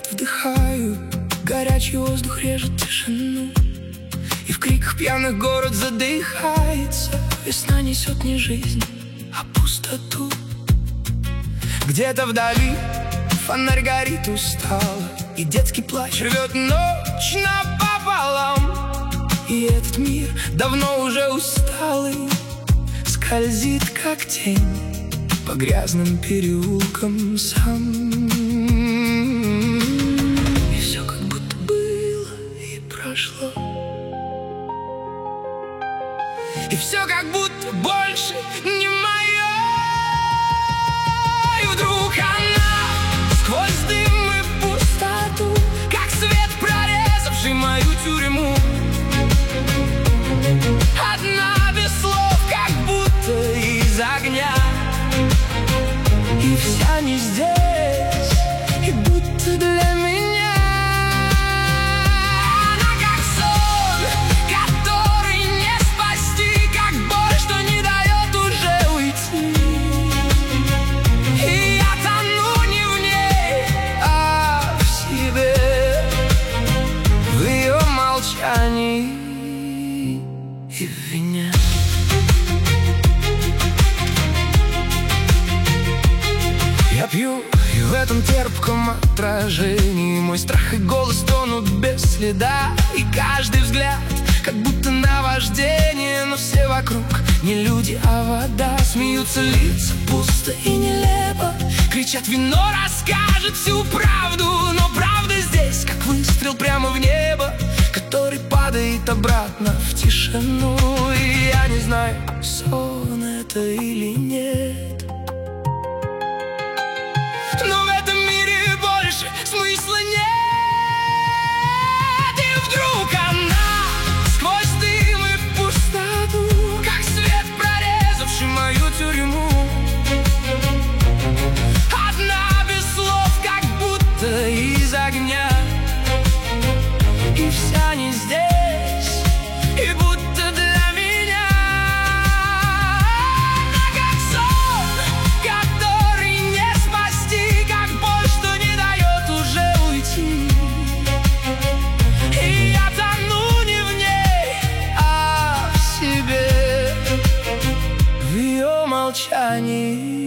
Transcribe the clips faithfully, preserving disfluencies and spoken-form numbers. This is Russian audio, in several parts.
вдыхаю. Горячий воздух режет тишину, и в криках пьяных город задыхается. Весна несет не жизнь, а пустоту. Где-то вдали фонарь горит устало, и детский плач рвет ночь напополам. И этот мир, давно уже усталый, скользит, как тень, по грязным переулкам сам. И все как будто было и прошло, и все как будто больше не мое. И вдруг она сквозь дым и пустоту, как свет, прорезавший мою тюрьму. Одна без слов, как будто из огня, и вся не здесь, и будто для меня. Она как сон, который не спасти, как боль, что не дает уже уйти. И я тону не в ней, а в себе, в ее молчании и в вине. Я пью, и в этом терпком отражении мой страх и голос тонут без следа. И каждый взгляд, как будто наваждение, но все вокруг не люди, а вода. Смеются лица пусто и нелепо, кричат: вино расскажет всю правду. Но правда здесь, как выстрел прямо в небо, который падает обратно в тишину. И я не знаю, сон это или нет, но в этом мире больше смысла нет. И вдруг она сквозь дым и пустоту, как свет, прорезавший мою тюрьму. Одна без слов, как будто из огня, и вся не здесь, и будто для меня. Она как сон, который не спасти, как боль, что не дает уже уйти. И я тону не в ней, а в себе, в ее молчании.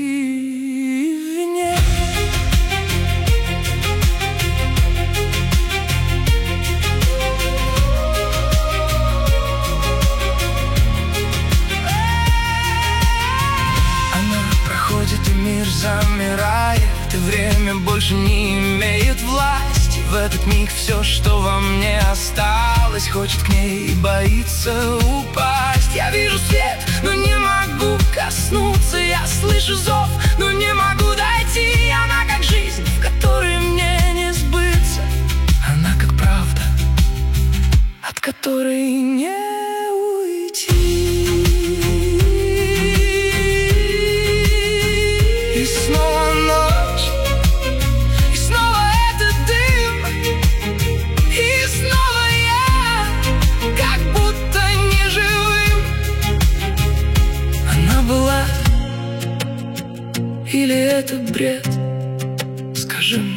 Мир замирает, и время больше не имеет власти. В этот миг все, что во мне осталось, хочет к ней и боится упасть. Я вижу свет, но не могу коснуться. Я слышу зов, но не могу дойти. Она как жизнь, в которой мне не сбыться. Она как правда, от которой не уйти. И снова ночь, и снова этот дым, и снова я, как будто не живым. Она была, или это бред? Скажи мне.